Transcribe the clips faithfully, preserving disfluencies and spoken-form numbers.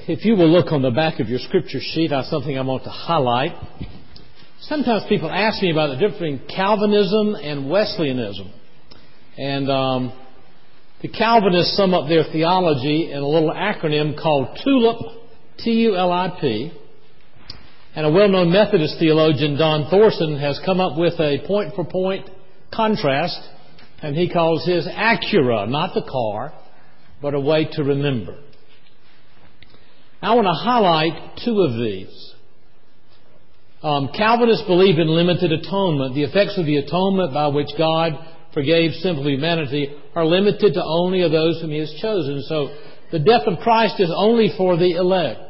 If you will look on the back of your scripture sheet, I have something I want to highlight. Sometimes people ask me about the difference between Calvinism and Wesleyanism. And um, the Calvinists sum up their theology in a little acronym called TULIP, T U L I P. And a well-known Methodist theologian, Don Thorson, has come up with a point-for-point contrast, and he calls his Acura, not the car, but a way to remember. I want to highlight two of these. Um, Calvinists believe in limited atonement. The effects of the atonement by which God forgave sinful humanity are limited to only of those whom He has chosen. So the death of Christ is only for the elect.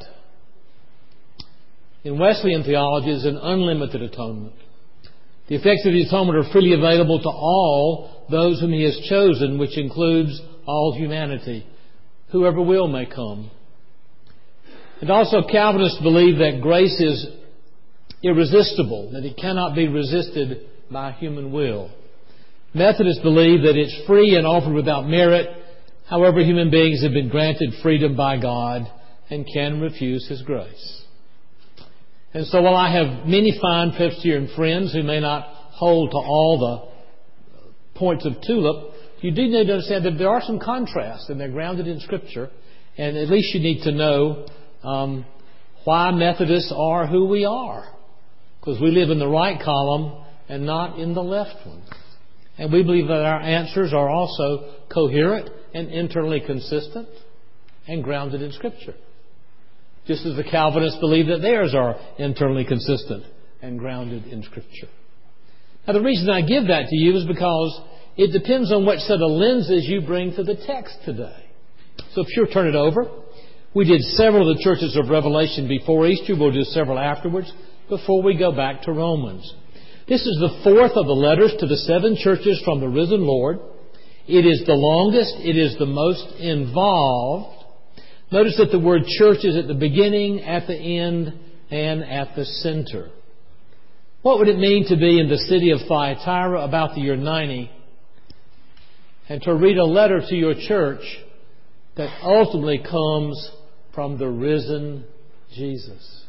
In Wesleyan theology, is an unlimited atonement. The effects of the atonement are freely available to all those whom He has chosen, which includes all humanity. Whoever will may come. And also Calvinists believe that grace is irresistible, that it cannot be resisted by human will. Methodists believe that it's free and offered without merit. However, human beings have been granted freedom by God and can refuse His grace. And so while I have many fine Presbyterian friends who may not hold to all the points of TULIP, you do need to understand that there are some contrasts, and they're grounded in Scripture. And at least you need to know um, why Methodists are who we are. Because we live in the right column and not in the left one. And we believe that our answers are also coherent and internally consistent and grounded in Scripture. Just as the Calvinists believe that theirs are internally consistent and grounded in Scripture. Now, the reason I give that to you is because it depends on what set of lenses you bring to the text today. So if you'll turn it over. We did several of the churches of Revelation before Easter. We'll do several afterwards before we go back to Romans. This is the fourth of the letters to the seven churches from the risen Lord. It is the longest. It is the most involved. Notice that the word church is at the beginning, at the end, and at the center. What would it mean to be in the city of Thyatira about the year ninety and to read a letter to your church that ultimately comes from the risen Jesus?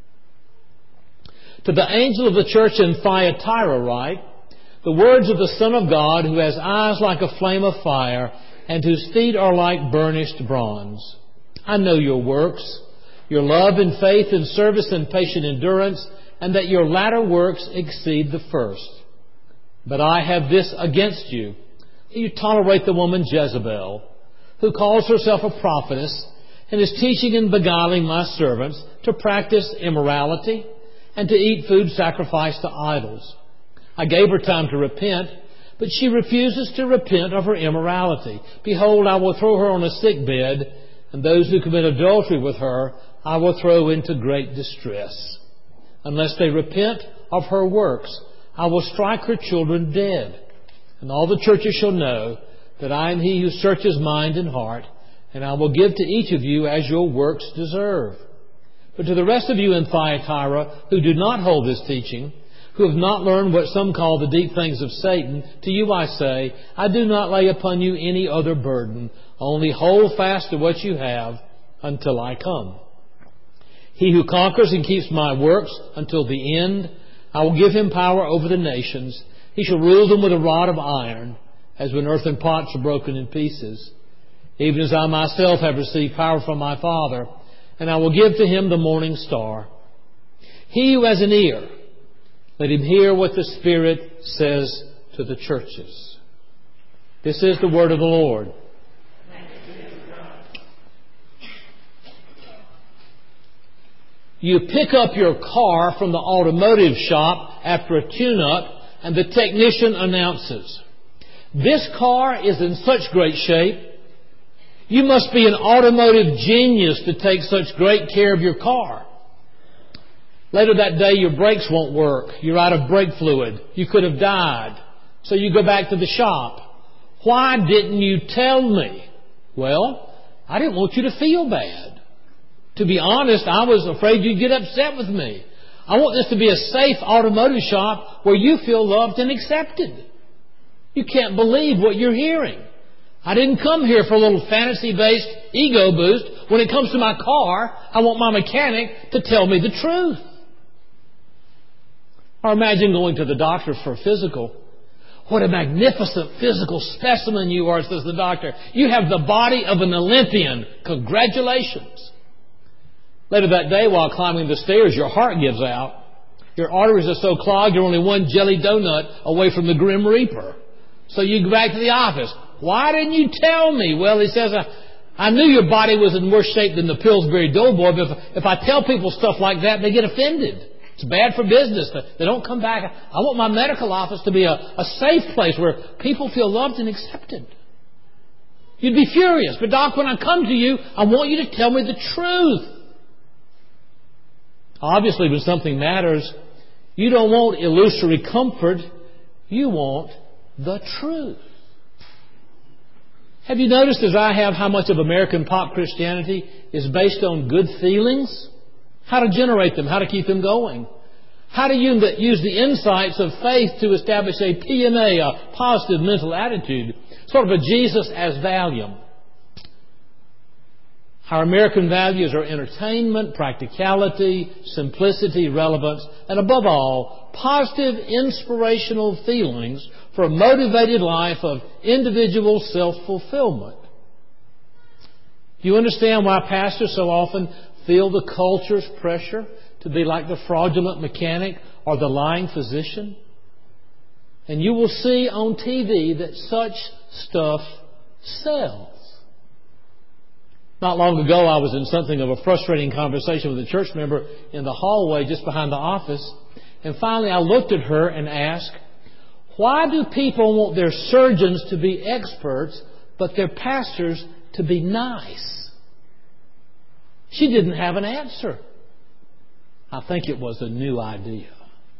To the angel of the church in Thyatira write, the words of the Son of God, who has eyes like a flame of fire and whose feet are like burnished bronze. I know your works, your love and faith and service and patient endurance, and that your latter works exceed the first. But I have this against you. You tolerate the woman Jezebel, who calls herself a prophetess and is teaching and beguiling my servants to practice immorality and to eat food sacrificed to idols. I gave her time to repent, but she refuses to repent of her immorality. Behold, I will throw her on a sick bed, and those who commit adultery with her I will throw into great distress. Unless they repent of her works, I will strike her children dead. And all the churches shall know that I am He who searches mind and heart, and I will give to each of you as your works deserve. But to the rest of you in Thyatira who do not hold this teaching, who have not learned what some call the deep things of Satan, to you I say, I do not lay upon you any other burden. Only hold fast to what you have until I come. He who conquers and keeps my works until the end, I will give him power over the nations. He shall rule them with a rod of iron, as when earthen pots are broken in pieces. Even as I myself have received power from my Father, and I will give to him the morning star. He who has an ear, let him hear what the Spirit says to the churches. This is the word of the Lord. You pick up your car from the automotive shop after a tune-up, and the technician announces, "This car is in such great shape. You must be an automotive genius to take such great care of your car." Later that day, your brakes won't work. You're out of brake fluid. You could have died. So you go back to the shop. "Why didn't you tell me?" "Well, I didn't want you to feel bad. To be honest, I was afraid you'd get upset with me. I want this to be a safe automotive shop where you feel loved and accepted." You can't believe what you're hearing. I didn't come here for a little fantasy-based ego boost When it comes to my car, I want my mechanic to tell me the truth. Or imagine going to the doctor for a physical. What a magnificent physical specimen you are, says the doctor. You have the body of an Olympian. Congratulations. Later that day, while climbing the stairs, your heart gives out. Your arteries are so clogged, you're only one jelly donut away from the Grim Reaper. So you go back to the office. Why didn't you tell me? Well, he says, I, I knew your body was in worse shape than the Pillsbury Doughboy, but if, if I tell people stuff like that, they get offended. It's bad for business. They don't come back. I want my medical office to be a, a safe place where people feel loved and accepted. You'd be furious. But Doc, when I come to you, I want you to tell me the truth. Obviously, when something matters, you don't want illusory comfort. You want the truth. Have you noticed, as I have, how much of American pop Christianity is based on good feelings? How to generate them, how to keep them going. How to use the insights of faith to establish a P M A, a positive mental attitude. Sort of a Jesus as Valium. Our American values are entertainment, practicality, simplicity, relevance, and above all, positive, inspirational feelings for a motivated life of individual self-fulfillment. Do you understand why pastors so often feel the culture's pressure to be like the fraudulent mechanic or the lying physician? And you will see on T V that such stuff sells. Not long ago, I was in something of a frustrating conversation with a church member in the hallway just behind the office. And finally, I looked at her and asked, why do people want their surgeons to be experts, but their pastors to be nice? She didn't have an answer. I think it was a new idea.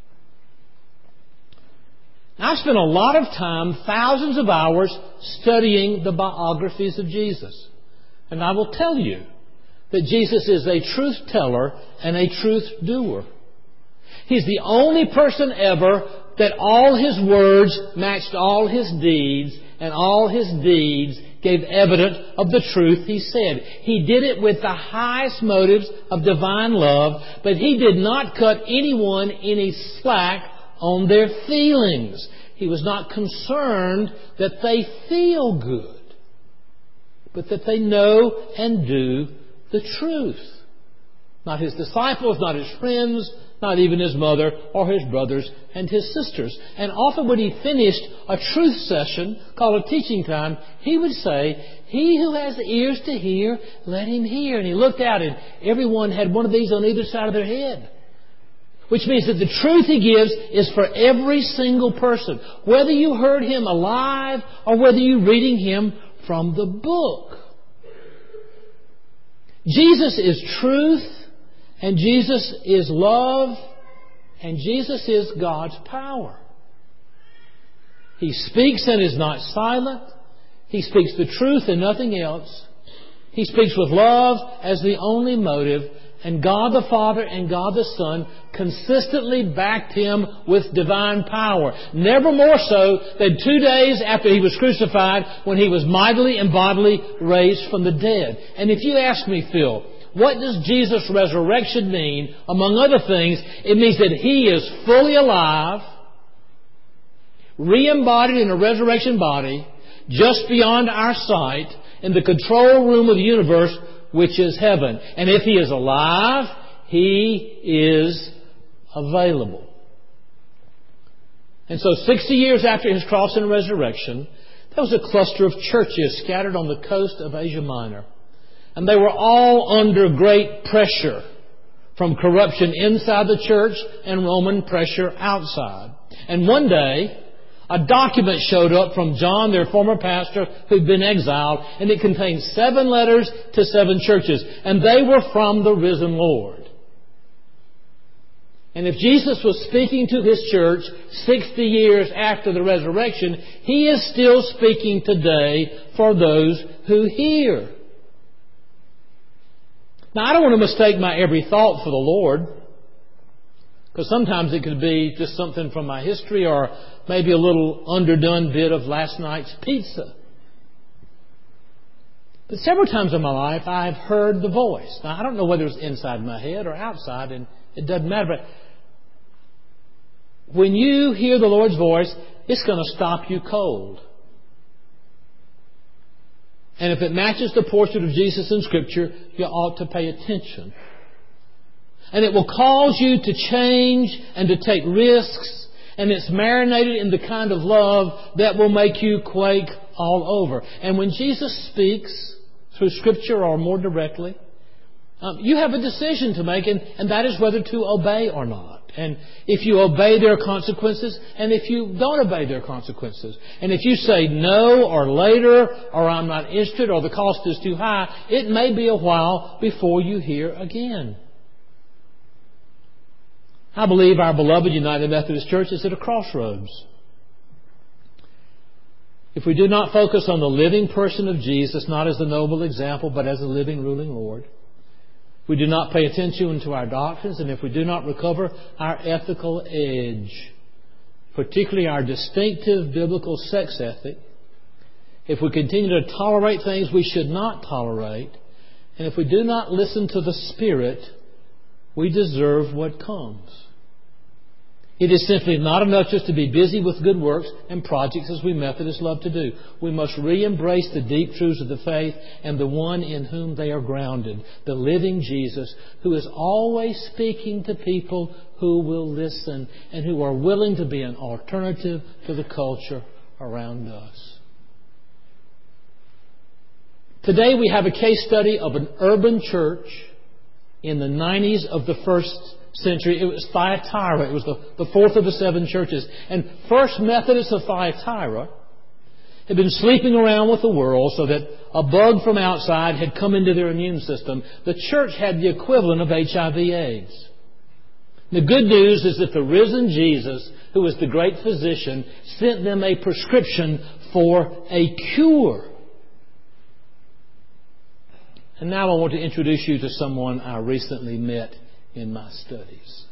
I spent a lot of time, thousands of hours, studying the biographies of Jesus. And I will tell you that Jesus is a truth teller and a truth doer. He's the only person ever that all his words matched all his deeds, and all his deeds gave evidence of the truth he said. He did it with the highest motives of divine love, but he did not cut anyone any slack on their feelings. He was not concerned that they feel good, but that they know and do the truth. Not his disciples, not his friends, not even his mother or his brothers and his sisters. And often when he finished a truth session called a teaching time, he would say, he who has ears to hear, let him hear. And he looked out and everyone had one of these on either side of their head. Which means that the truth he gives is for every single person. Whether you heard him alive or whether you're reading him from the book. Jesus is truth, and Jesus is love, and Jesus is God's power. He speaks and is not silent. He speaks the truth and nothing else. He speaks with love as the only motive, and God the Father and God the Son consistently backed him with divine power. Never more so than two days after he was crucified, when he was mightily and bodily raised from the dead. And if you ask me, Phil, what does Jesus' resurrection mean? Among other things, it means that he is fully alive, re-embodied in a resurrection body, just beyond our sight, in the control room of the universe, which is heaven. And if he is alive, he is available. And so sixty years after his cross and resurrection, there was a cluster of churches scattered on the coast of Asia Minor. And they were all under great pressure from corruption inside the church and Roman pressure outside. And one day, a document showed up from John, their former pastor, who'd been exiled, and it contained seven letters to seven churches, and they were from the risen Lord. And if Jesus was speaking to his church sixty years after the resurrection, he is still speaking today for those who hear. Now, I don't want to mistake my every thought for the Lord, because sometimes it could be just something from my history or maybe a little underdone bit of last night's pizza. But several times in my life, I've heard the voice. Now, I don't know whether it's inside my head or outside, and it doesn't matter. But when you hear the Lord's voice, it's going to stop you cold. And if it matches the portrait of Jesus in Scripture, you ought to pay attention. And it will cause you to change and to take risks. And it's marinated in the kind of love that will make you quake all over. And when Jesus speaks through Scripture or more directly, um, you have a decision to make, and, and that is whether to obey or not. And if you obey, there are consequences, and if you don't obey, there are consequences. And if you say no or later, or I'm not interested, or the cost is too high, it may be a while before you hear again. I believe our beloved United Methodist Church is at a crossroads. If we do not focus on the living person of Jesus, not as a noble example, but as a living, ruling Lord, if we do not pay attention to our doctrines, and if we do not recover our ethical edge, particularly our distinctive biblical sex ethic, if we continue to tolerate things we should not tolerate, and if we do not listen to the Spirit, we deserve what comes. It is simply not enough just to be busy with good works and projects as we Methodists love to do. We must re-embrace the deep truths of the faith and the one in whom they are grounded, the living Jesus, who is always speaking to people who will listen and who are willing to be an alternative to the culture around us. Today we have a case study of an urban church in the nineties of the first century. It was Thyatira. It was the, the fourth of the seven churches. And First Methodists of Thyatira had been sleeping around with the world so that a bug from outside had come into their immune system. The church had the equivalent of H I V AIDS. The good news is that the risen Jesus, who is the great physician, sent them a prescription for a cure. And now I want to introduce you to someone I recently met in my studies.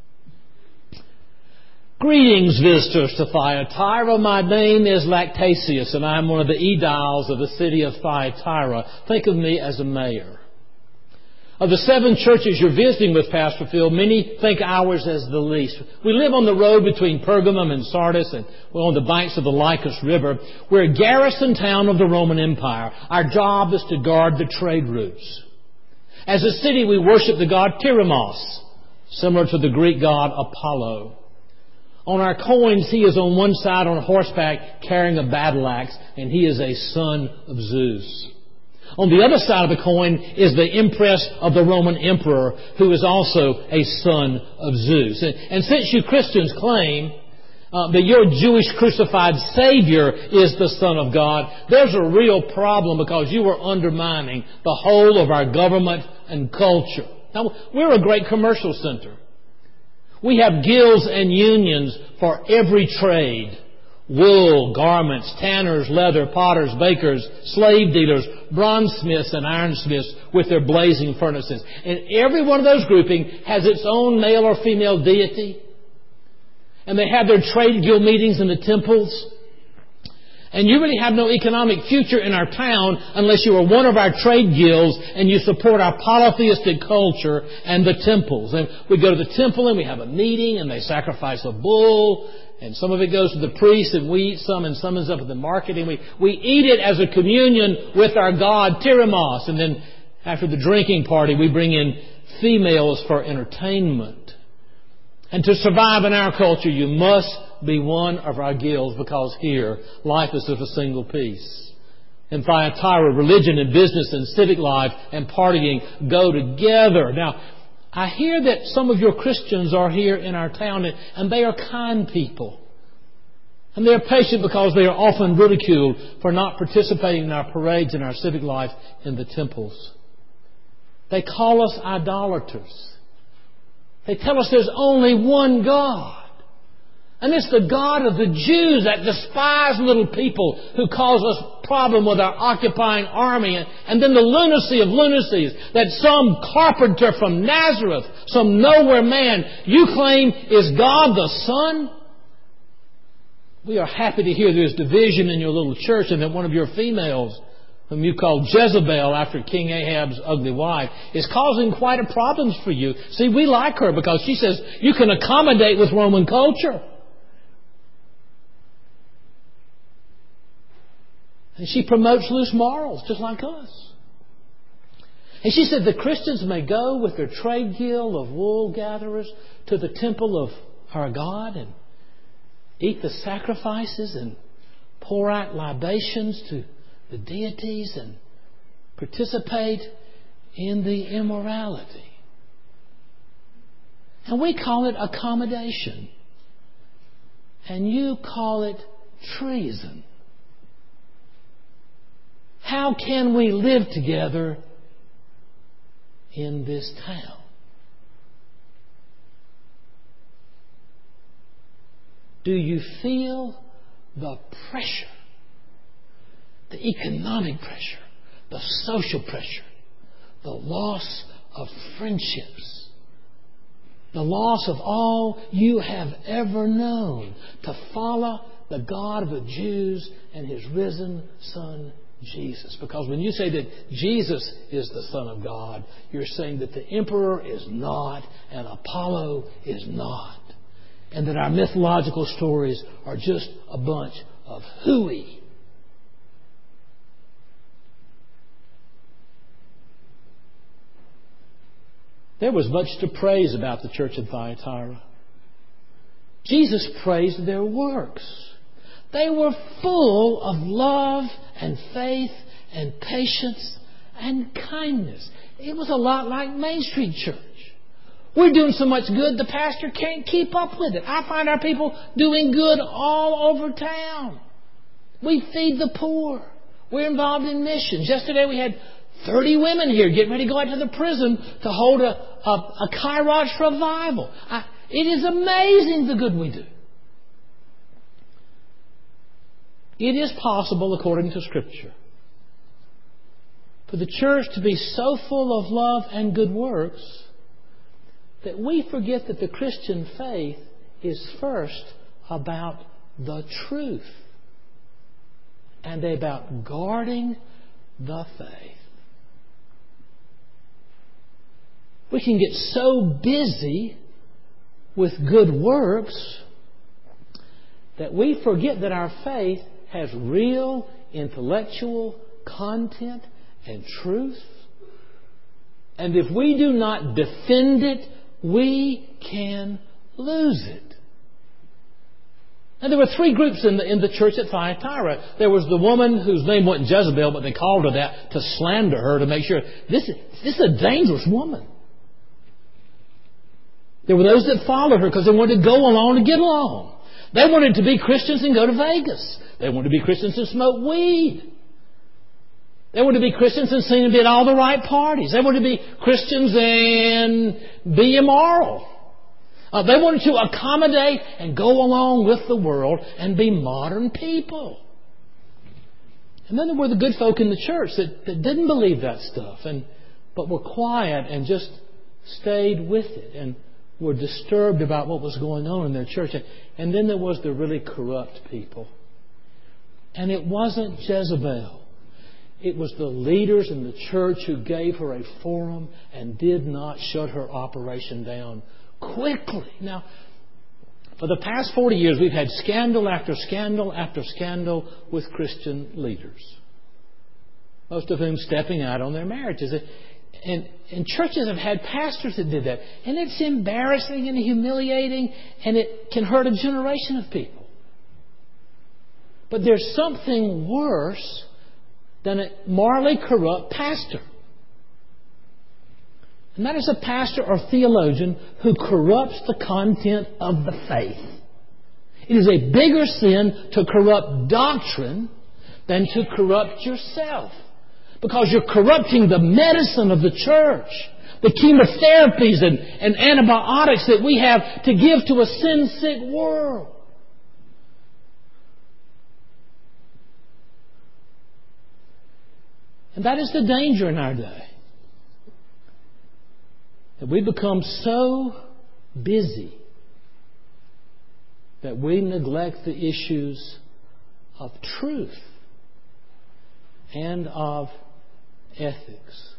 Greetings, visitors to Thyatira. My name is Lactasius, and I'm one of the aediles of the city of Thyatira. Think of me as a mayor. Of the seven churches you're visiting with, Pastor Phil, many think ours as the least. We live on the road between Pergamum and Sardis, and we're on the banks of the Lycus River. We're a garrison town of the Roman Empire. Our job is to guard the trade routes. As a city, we worship the god Tyramos, similar to the Greek god Apollo. On our coins, he is on one side on horseback carrying a battle axe, and he is a son of Zeus. On the other side of the coin is the impress of the Roman emperor, who is also a son of Zeus. And, and since you Christians claim uh, that your Jewish crucified Savior is the Son of God, there's a real problem because you are undermining the whole of our government and culture. Now, we're a great commercial center. We have guilds and unions for every trade. Wool, garments, tanners, leather, potters, bakers, slave dealers, bronzesmiths and ironsmiths with their blazing furnaces. And every one of those groupings has its own male or female deity. And they have their trade guild meetings in the temples. And you really have no economic future in our town unless you are one of our trade guilds and you support our polytheistic culture and the temples. And we go to the temple and we have a meeting and they sacrifice a bull. And some of it goes to the priest, and we eat some, and some is up at the market, and we, we eat it as a communion with our god, Tyramos. And then after the drinking party, we bring in females for entertainment. And to survive in our culture, you must be one of our guilds, because here, life is of a single piece. In Thyatira, religion and business and civic life and partying go together. Now, I hear that some of your Christians are here in our town, and they are kind people. And they are patient because they are often ridiculed for not participating in our parades and our civic life in the temples. They call us idolaters. They tell us there's only one God. And it's the God of the Jews, that despised little people, who cause us problem with our occupying army. And, and then the lunacy of lunacies, that some carpenter from Nazareth, some nowhere man, you claim is God the Son? We are happy to hear there's division in your little church and that one of your females whom you call Jezebel after King Ahab's ugly wife, is causing quite a problems for you. See, we like her because she says you can accommodate with Roman culture. And she promotes loose morals, just like us. And she said the Christians may go with their trade guild of wool gatherers to the temple of our God and eat the sacrifices and pour out libations to the deities and participate in the immorality. And we call it accommodation. And you call it treason. How can we live together in this town? Do you feel the pressure? The economic pressure, the social pressure, the loss of friendships, the loss of all you have ever known to follow the God of the Jews and His risen Son, Jesus. Because when you say that Jesus is the Son of God, you're saying that the emperor is not and Apollo is not. And that our mythological stories are just a bunch of hooey. There was much to praise about the church at Thyatira. Jesus praised their works. They were full of love and faith and patience and kindness. It was a lot like Main Street Church. We're doing so much good, the pastor can't keep up with it. I find our people doing good all over town. We feed the poor. We're involved in missions. Yesterday we had thirty women here getting ready to go out to the prison to hold a, a, a Kairos revival. I, it is amazing the good we do. It is possible, according to Scripture, for the church to be so full of love and good works that we forget that the Christian faith is first about the truth and about guarding the faith. We can get so busy with good works that we forget that our faith has real intellectual content and truth. And if we do not defend it, we can lose it. And there were three groups in the, in the church at Thyatira. There was the woman whose name wasn't Jezebel, but they called her that to slander her, to make sure this is, this is a dangerous woman. There were those that followed her because they wanted to go along to get along. They wanted to be Christians and go to Vegas. They wanted to be Christians and smoke weed. They wanted to be Christians and sing and be at all the right parties. They wanted to be Christians and be immoral. Uh, they wanted to accommodate and go along with the world and be modern people. And then there were the good folk in the church that, that didn't believe that stuff, and but were quiet and just stayed with it and were disturbed about what was going on in their church. And then there was the really corrupt people. And it wasn't Jezebel. It was the leaders in the church who gave her a forum and did not shut her operation down quickly. Now, for the past forty years, we've had scandal after scandal after scandal with Christian leaders. Most of whom stepping out on their marriages. And, and churches have had pastors that did that. And it's embarrassing and humiliating, and it can hurt a generation of people. But there's something worse than a morally corrupt pastor. And that is a pastor or theologian who corrupts the content of the faith. It is a bigger sin to corrupt doctrine than to corrupt yourself. Because you're corrupting the medicine of the church. The chemotherapies and, and antibiotics that we have to give to a sin-sick world. And that is the danger in our day. That we become so busy that we neglect the issues of truth and of ethics.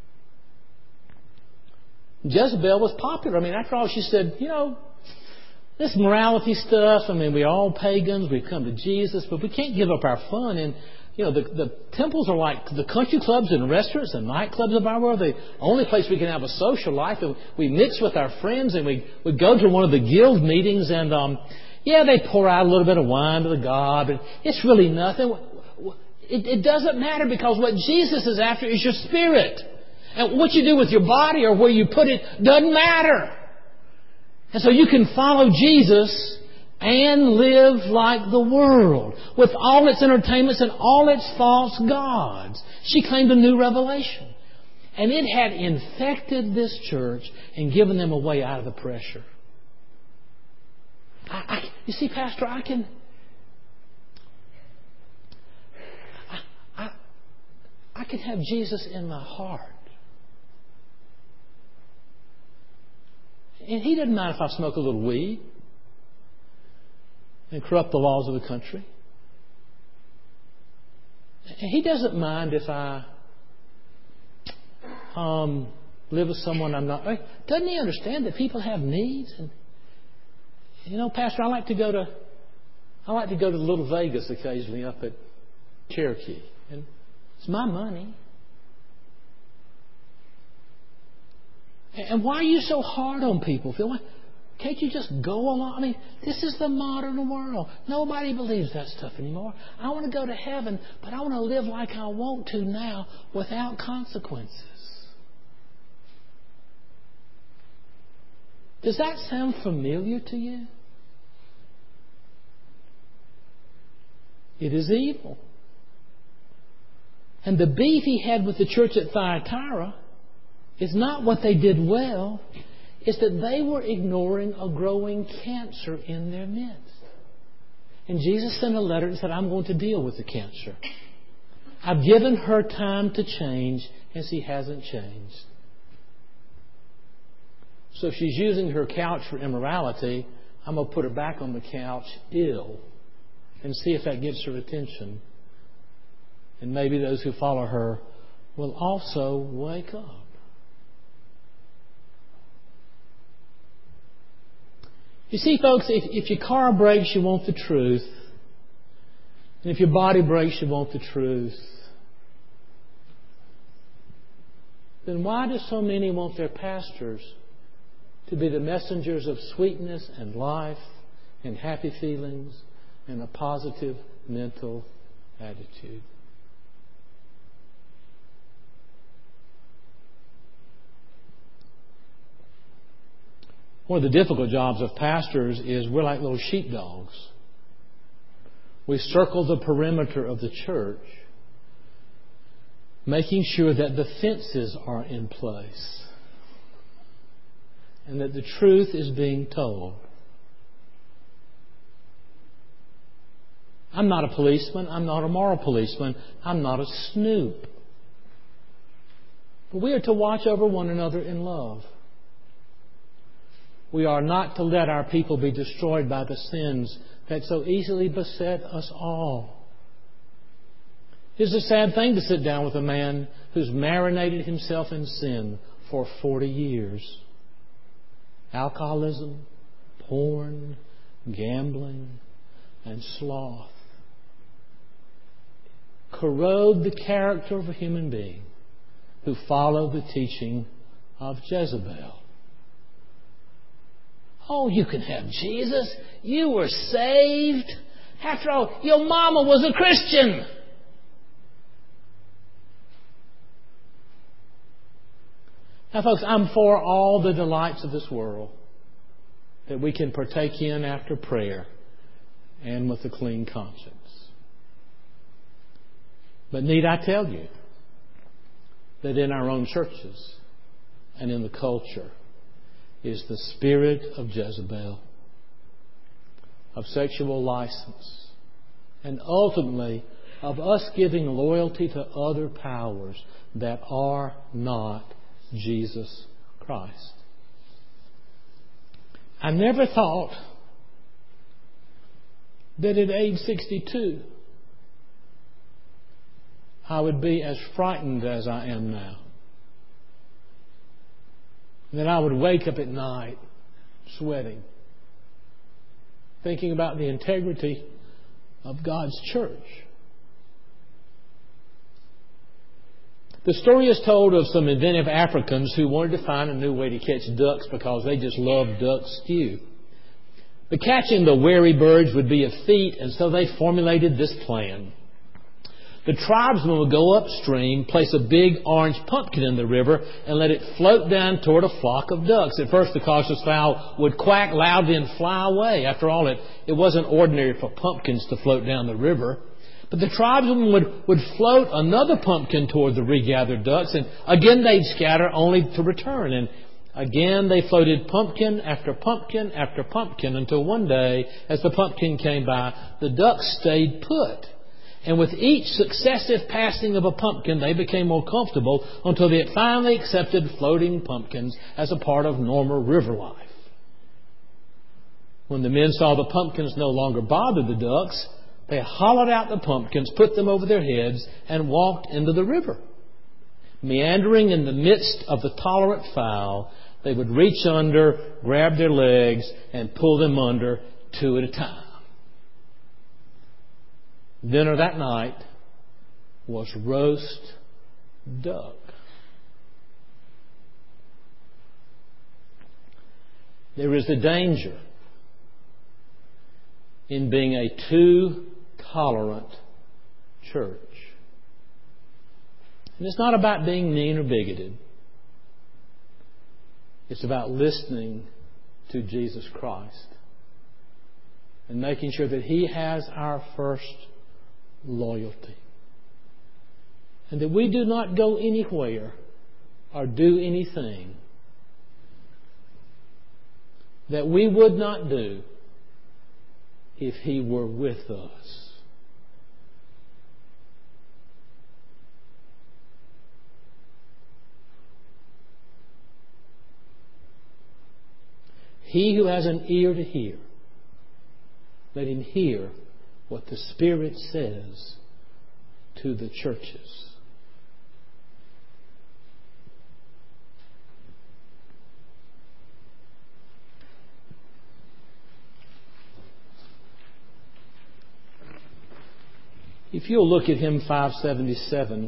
Jezebel was popular. I mean, after all, she said, you know, this morality stuff, I mean, we're all pagans, we've come to Jesus, but we can't give up our fun. And, you know, the, the temples are like the country clubs and restaurants and nightclubs of our world. The only place we can have a social life. And we mix with our friends and we, we go to one of the guild meetings and, um, yeah, they pour out a little bit of wine to the god, but it's really nothing. It, it doesn't matter because what Jesus is after is your spirit. And what you do with your body or where you put it doesn't matter. And so you can follow Jesus and live like the world with all its entertainments and all its false gods. She claimed a new revelation. And it had infected this church and given them a way out of the pressure. I, I, you see, Pastor, I can... I, I, I can have Jesus in my heart. And He doesn't mind if I smoke a little weed and corrupt the laws of the country. And He doesn't mind if I um, live with someone I'm not. Doesn't He understand that people have needs? And you know, Pastor, I like to go to I like to go to Little Vegas occasionally up at Cherokee, and it's my money. And why are you so hard on people, Phil? Can't you just go along? I mean, this is the modern world. Nobody believes that stuff anymore. I want to go to heaven, but I want to live like I want to now without consequences. Does that sound familiar to you? It is evil. And the beef He had with the church at Thyatira is not what they did well. It's that they were ignoring a growing cancer in their midst. And Jesus sent a letter and said, I'm going to deal with the cancer. I've given her time to change, and she hasn't changed. So if she's using her couch for immorality, I'm going to put her back on the couch ill and see if that gets her attention. And maybe those who follow her will also wake up. You see, folks, if, if your car breaks, you want the truth. And if your body breaks, you want the truth. Then why do so many want their pastors to be the messengers of sweetness and life and happy feelings and a positive mental attitude? One of the difficult jobs of pastors is we're like little sheepdogs. We circle the perimeter of the church, making sure that the fences are in place and that the truth is being told. I'm not a policeman. I'm not a moral policeman. I'm not a snoop. But we are to watch over one another in love. We are not to let our people be destroyed by the sins that so easily beset us all. It's a sad thing to sit down with a man who's marinated himself in sin for forty years. Alcoholism, porn, gambling, and sloth corrode the character of a human being who followed the teaching of Jezebel. Oh, you can have Jesus. You were saved. After all, your mama was a Christian. Now, folks, I'm for all the delights of this world that we can partake in after prayer and with a clean conscience. But need I tell you that in our own churches and in the culture is the spirit of Jezebel, of sexual license, and ultimately of us giving loyalty to other powers that are not Jesus Christ. I never thought that at age sixty-two I would be as frightened as I am now. And then I would wake up at night sweating, thinking about the integrity of God's church. The story is told of some inventive Africans who wanted to find a new way to catch ducks because they just loved duck stew. But catching the wary birds would be a feat, and so they formulated this plan. The tribesmen would go upstream, place a big orange pumpkin in the river, and let it float down toward a flock of ducks. At first, the cautious fowl would quack loudly and fly away. After all, it, it wasn't ordinary for pumpkins to float down the river. But the tribesmen would, would float another pumpkin toward the regathered ducks, and again they'd scatter only to return. And again they floated pumpkin after pumpkin after pumpkin until one day, as the pumpkin came by, the ducks stayed put. And with each successive passing of a pumpkin, they became more comfortable until they had finally accepted floating pumpkins as a part of normal river life. When the men saw the pumpkins no longer bothered the ducks, they hollowed out the pumpkins, put them over their heads, and walked into the river. Meandering in the midst of the tolerant fowl, they would reach under, grab their legs, and pull them under two at a time. Dinner that night was roast duck. There is a danger in being a too tolerant church. And it's not about being mean or bigoted. It's about listening to Jesus Christ and making sure that He has our first loyalty. And that we do not go anywhere or do anything that we would not do if He were with us. He who has an ear to hear, let him hear what the Spirit says to the churches. If you'll look at hymn five seventy-seven,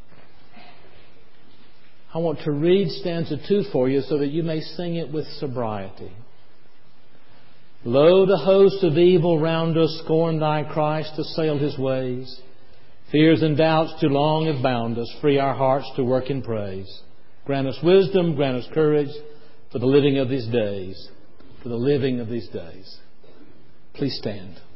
I want to read stanza two for you so that you may sing it with sobriety. Lo, the host of evil round us scorn Thy Christ, assailed His ways. Fears and doubts too long have bound us. Free our hearts to work in praise. Grant us wisdom, grant us courage for the living of these days. For the living of these days. Please stand.